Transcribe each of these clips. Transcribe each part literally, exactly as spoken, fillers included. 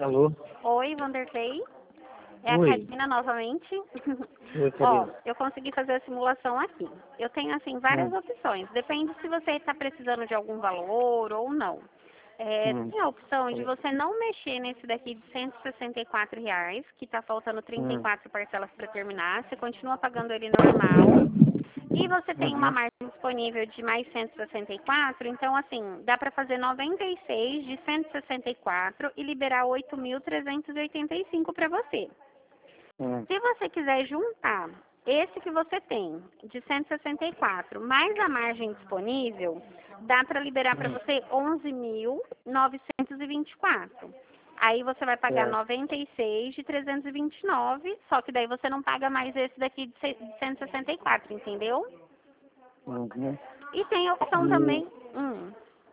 Alô? Oi, Vanderlei. É a Oi. Karina novamente. Oi, Ó, Karina. eu consegui fazer a simulação aqui. Eu tenho, assim, várias Hum, opções. Depende se você está precisando de algum valor ou não. É, hum, tem a opção de você não mexer nesse daqui de cento e sessenta e quatro reais, que está faltando trinta e hum, quatro parcelas para terminar. Você continua pagando ele normal. E você tem uma uhum, margem disponível de mais cento e sessenta e quatro, então assim, dá para fazer noventa e seis de cento e sessenta e quatro e liberar oito mil trezentos e oitenta e cinco para você. hum, Se você quiser juntar esse que você tem, de cento e sessenta e quatro, mais a margem disponível, dá para liberar para hum, você onze mil novecentos e vinte e quatro. Aí você vai pagar certo. noventa e seis de trezentos e vinte e nove, só que daí você não paga mais esse daqui de ce- de cento e sessenta e quatro, entendeu? Uhum. E tem a opção E também. Hum.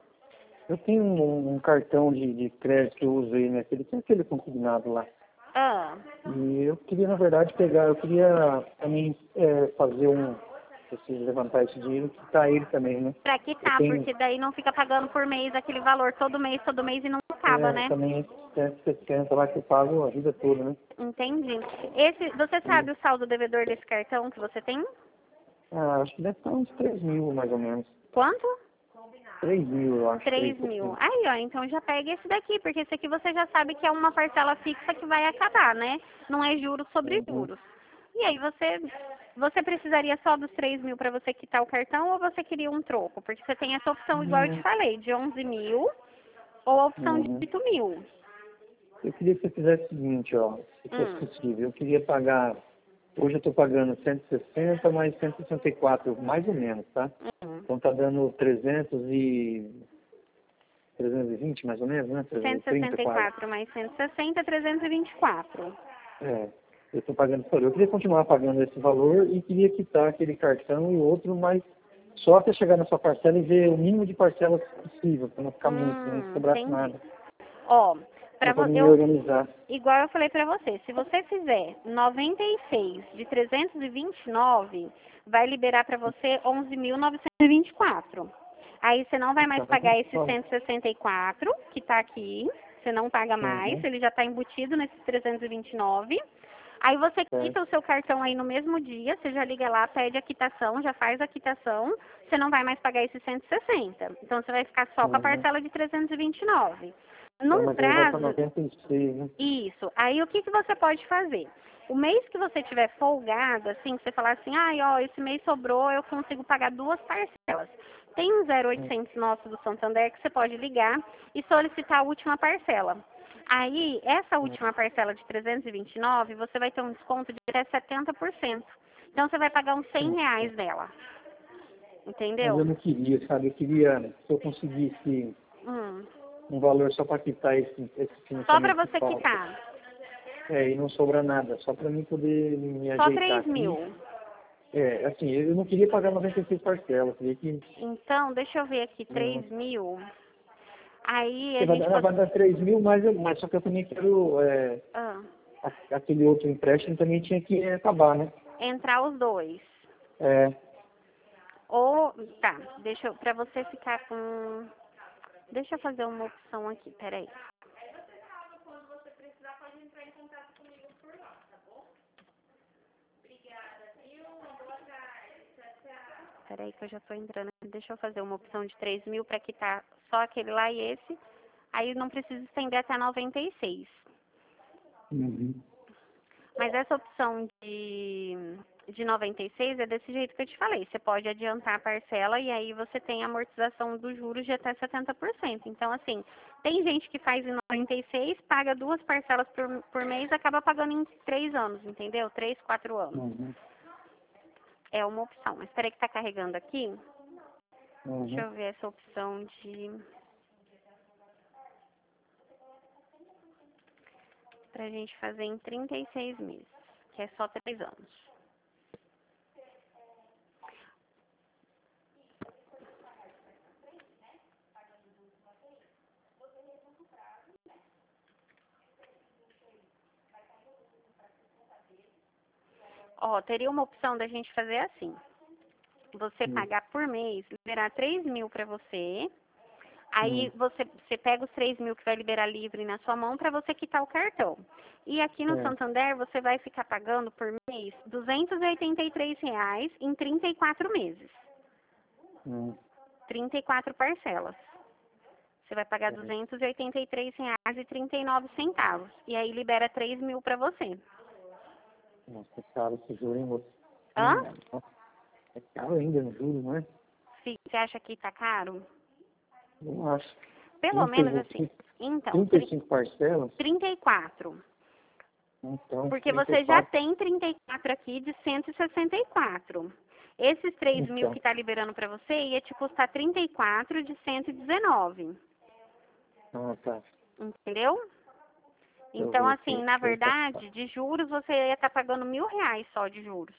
eu tenho um, um cartão de, de crédito que eu usei, né? Aquele, tem aquele consignado lá. Ah, E eu queria, na verdade, pegar, eu queria também é, fazer um, preciso levantar esse dinheiro e quitar ele também, né? pra Eu quitar, tenho porque daí não fica pagando por mês aquele valor todo mês, todo mês e não acaba, é, né? também cento e sessenta lá que eu pago a vida toda, né? Entendi. Esse, você E, sabe o saldo devedor desse cartão que você tem? ah, acho que deve estar uns três mil, mais ou menos. Quanto? Três mil, eu acho, três Três e mil. pouquinho. Aí, ó, então já pega esse daqui, porque esse aqui você já sabe que é uma parcela fixa que vai acabar, né? Não é juros sobre Uhum. juros. E aí você, você precisaria só dos três mil para você quitar o cartão ou você queria um troco? Porque você tem essa opção, igual eu te Uhum. falei, de onze mil ou a opção de Uhum. oito mil. Eu queria que você fizesse o seguinte, ó, se fosse Hum, possível. Eu queria pagar, hoje eu estou pagando cento e sessenta mais cento e sessenta e quatro, mais ou menos, tá? hum. Então tá dando trezentos e trezentos e vinte mais ou menos, né? trezentos e trinta cento e sessenta e quase. quatro mais cento e sessenta, trezentos e vinte e quatro. É, eu estou pagando esse valor. Eu queria continuar pagando esse valor e queria quitar aquele cartão e outro, mas só até chegar na sua parcela e ver o mínimo de parcelas possível, para não ficar muito, para não Hum, sobrasse entendi. nada. Ó, pra Só para vo- me eu, organizar. igual eu falei pra você, se você fizer noventa e seis de trezentos e vinte e nove, vai liberar pra você onze mil novecentos e vinte e quatro. Aí você não vai mais Então, pagar esse só. cento e sessenta e quatro que tá aqui, você não paga mais, Uhum, ele já tá embutido nesses trezentos e vinte e nove. Aí você certo. quita o seu cartão aí no mesmo dia, você já liga lá, pede a quitação, já faz a quitação, você não vai mais pagar esse cento e sessenta. Então você vai ficar só com a Uhum. parcela de trezentos e vinte e nove. É, Num mas aí vai para prazo, noventa e seis, né? isso. Aí o que, que você pode fazer? O mês que você tiver folgado, assim, que você falar assim, ai, ó, esse mês sobrou, eu consigo pagar duas parcelas. Tem um zero Hum, oitocentos nosso do Santander que você pode ligar e solicitar a última parcela. Aí, essa hum, última parcela de trezentos e vinte e nove, você vai ter um desconto de até setenta por cento. Então, você vai pagar uns cem hum. reais dela. Mas Entendeu? eu não queria, sabe? Eu queria, se eu conseguisse Hum. um valor só para quitar esse, esse Só para financiamento que você falta. quitar. É, e não sobra nada, só para mim poder me Só ajeitar três aqui. mil. É, assim, eu não queria pagar noventa e seis parcelas, queria que Então, deixa eu ver aqui, hum, três mil. Aí você a vai gente dar, pode. vai dar três mil, mas, eu- mas só que eu também quero, é, Ah, a- aquele outro empréstimo também tinha que acabar, né? entrar os dois. É, Ou, tá, deixa eu, pra você ficar com. Deixa eu fazer uma opção aqui, peraí. Peraí que eu já tô entrando aqui. Deixa eu fazer uma opção de três mil pra quitar só aquele lá e esse. Aí não precisa estender até noventa e seis. uhum, Mas essa opção de, de noventa e seis é desse jeito que eu te falei. Você pode adiantar a parcela e aí você tem a amortização dos juros de até setenta por cento. Então, assim, tem gente que faz em noventa e seis, paga duas parcelas por, por mês, acaba pagando em três anos, entendeu? Três, quatro anos. uhum, É uma opção. Mas espera que tá carregando aqui. Deixa uhum. eu ver essa opção de... Pra gente fazer em trinta e seis meses, que é só três anos. Ó, teria uma opção da gente fazer assim. Você Hum, pagar por mês, liberar três mil para você. Aí Hum. você, você pega os três mil que vai liberar livre na sua mão para você quitar o cartão. E aqui no É. Santander você vai ficar pagando por mês duzentos e oitenta e três reais em trinta e quatro meses. Hum. trinta e quatro parcelas. Você vai pagar É. duzentos e oitenta e três reais e trinta e nove centavos. E aí libera três mil para você. Nossa, é caro esse juro, hein, moço? Hã? Hum, nossa, é caro ainda no juro, não é? Você acha que tá caro? Não acho. Pelo menos assim. Então, trinta e cinco parcelas? trinta e quatro. Então, Porque trinta e você já quatro. tem trinta e quatro aqui de cento e sessenta e quatro. Esses três mil Então, que tá liberando para você ia te custar trinta e quatro de cento e dezenove. ah, tá. Entendeu? Deixa eu Então, ver assim, aqui. na Opa. verdade, de juros você ia estar pagando mil reais só de juros.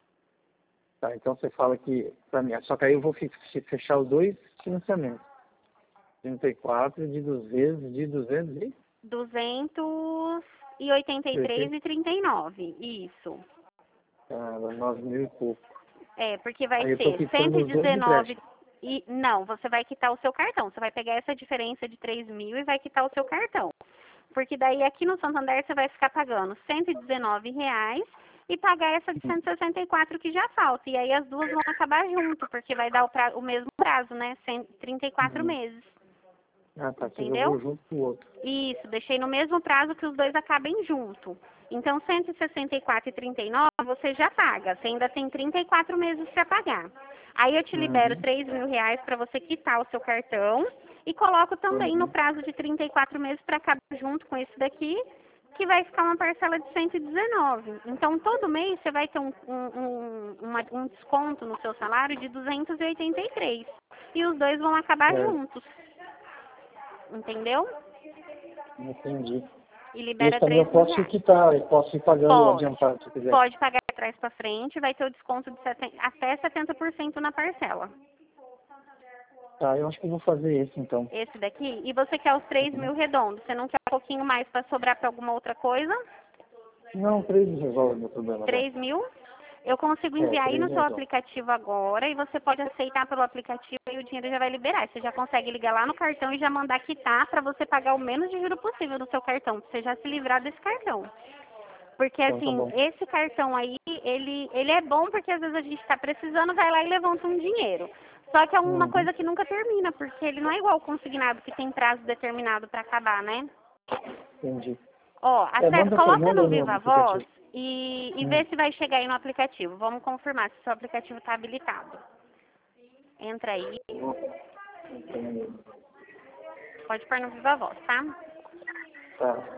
Tá, então você fala que, pra mim, só que aí eu vou fi- fi- fechar os dois financiamentos. trinta e quatro de duzentos, de duzentos e duzentos e oitenta e três oitenta, e trinta e nove. Isso. ah, nove mil e pouco. É, porque vai Aí eu tô ser cento quitando e os dois dezenove empréstimos. e não, você vai quitar o seu cartão. Você vai pegar essa diferença de três mil e vai quitar o seu cartão. Porque daí aqui no Santander você vai ficar pagando cento e dezenove reais e pagar essa de cento e sessenta e quatro que já falta. E aí as duas vão acabar junto, porque vai dar o, pra, o mesmo prazo, né? trinta e quatro Uhum. meses. Ah, tá, você Entendeu? jogou junto com o outro. Isso, deixei no mesmo prazo que os dois acabem junto. Então, cento e sessenta e quatro e trinta e nove você já paga. Você ainda tem trinta e quatro meses para pagar. Aí eu te libero Uhum. três mil reais para você quitar o seu cartão e coloco também no Uhum. prazo de trinta e quatro meses para acabar junto com esse daqui, que vai ficar uma parcela de cento e dezenove. Então, todo mês você vai ter um, um, um, uma- um desconto no seu salário de duzentos e oitenta e três. E os dois vão acabar É, juntos. Entendeu? entendi. E Esse libera também eu três mil posso reais. quitar, eu posso ir pagando Pode. adiantado se quiser. Pode pagar de trás para frente, vai ter o desconto de seten- até setenta por cento na parcela. Tá, eu acho que eu vou fazer esse então. Esse daqui. E você quer os três mil redondos. Você não quer um pouquinho mais para sobrar para alguma outra coisa? Não, três resolve o meu problema agora. Três mil? Eu consigo É, enviar aí três no seu resolve. aplicativo agora e você pode aceitar pelo aplicativo e o dinheiro já vai liberar. Você já consegue ligar lá no cartão e já mandar quitar para você pagar o menos de juro possível do seu cartão, para você já se livrar desse cartão. Porque, Então tá assim, bom. esse cartão aí, ele, ele é bom porque às vezes a gente está precisando, vai lá e levanta um dinheiro. Só que é uma Uhum. coisa que nunca termina, porque ele não é igual o consignado, que tem prazo determinado para acabar, né? Entendi. Ó, É, acessa, manda, pra- coloca manda no no Viva Voz aplicativo. e, e Hum. vê se vai chegar aí no aplicativo. Vamos confirmar se o seu aplicativo está habilitado. Entra aí, pode pôr no Viva Voz, tá? Tá.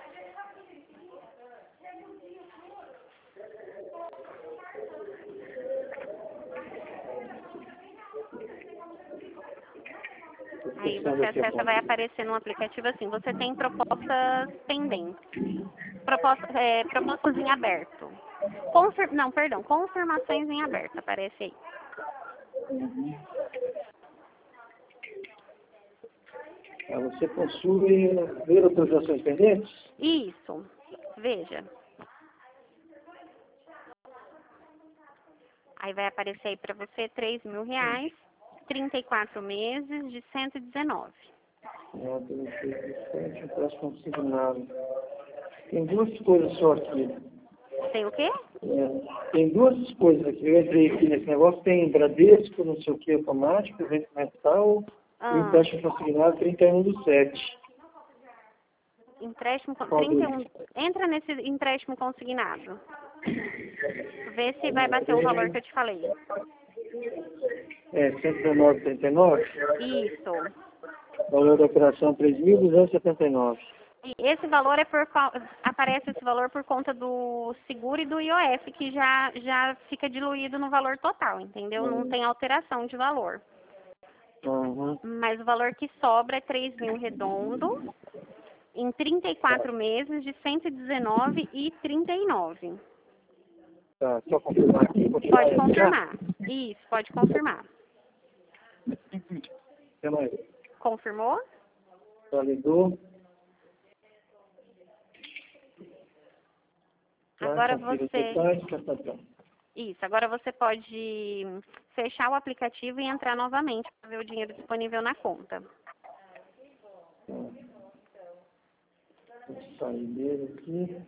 Tô Aí fechando você aqui a acessa, conta. vai aparecer no aplicativo assim, você tem propostas pendentes. Proposta, é, propostas em aberto. Confir, não, perdão, confirmações em aberto, aparece aí. Ah, você possui ver autorizações pendentes? Isso, veja. Aí vai aparecer aí para você três mil reais, trinta e quatro meses de cento e dezenove. Não, tem um próximo consignado. Tem duas coisas só aqui. Tem o quê? É, tem duas coisas aqui. Eu entrei aqui nesse negócio, tem Bradesco, não sei o que, automático, vencimento tal, e Ah, empréstimo consignado trinta e um do sete. empréstimo, con- Qual trinta e deles? um, entra nesse empréstimo consignado. Vê se vai bater o valor que eu te falei. É, cento e dezenove vírgula trinta e nove. Isso. Valor da operação três mil duzentos e setenta e nove. E esse valor é por co- aparece esse valor por conta do seguro e do I O F, que já, já fica diluído no valor total, entendeu? Não tem alteração de valor. Uhum. Mas o valor que sobra é três mil redondo, em trinta e quatro meses, de cento e dezenove e trinta e nove. Tá, só confirmar aqui. Pode continuar já. confirmar. Isso, pode confirmar. Até mais. Confirmou? Validou. Agora Confira os você... detalhes, tá, tá, tá. Isso, agora você pode fechar o aplicativo e entrar novamente para ver o dinheiro disponível na conta. Vou sair dele aqui.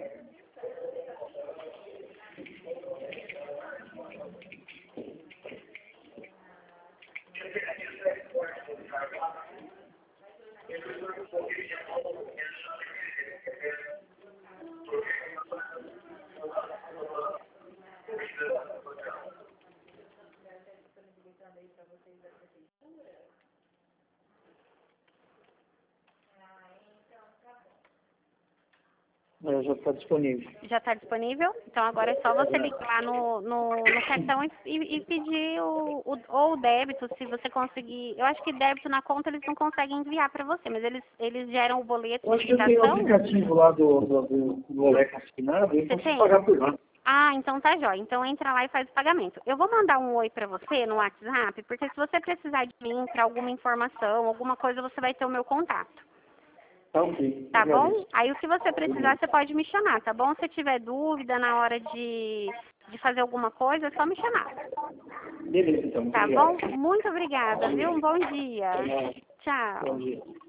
É, já está disponível. Já está disponível? Então agora é só você ligar no, no, no cartão e, e pedir o, o, ou o débito, se você conseguir. Eu acho que débito na conta eles não conseguem enviar para você, mas eles, eles geram o boleto Eu acho de que eu tenho o liquidação. aplicativo lá do, do, do, do Olé assinado, eu Você posso tem? pagar por lá. Ah, então tá jóia. Então entra lá e faz o pagamento. Eu vou mandar um oi pra você no WhatsApp, porque se você precisar de mim para alguma informação, alguma coisa, você vai ter o meu contato. Tá ok. Tá bom? Agradeço. Aí o que você precisar, você pode me chamar, tá bom? Se tiver dúvida na hora de, de fazer alguma coisa, é só me chamar. Beleza, então. Muito Tá obrigado. bom? Muito obrigada, viu? Um bom dia. Até mais. Bom Tchau. dia.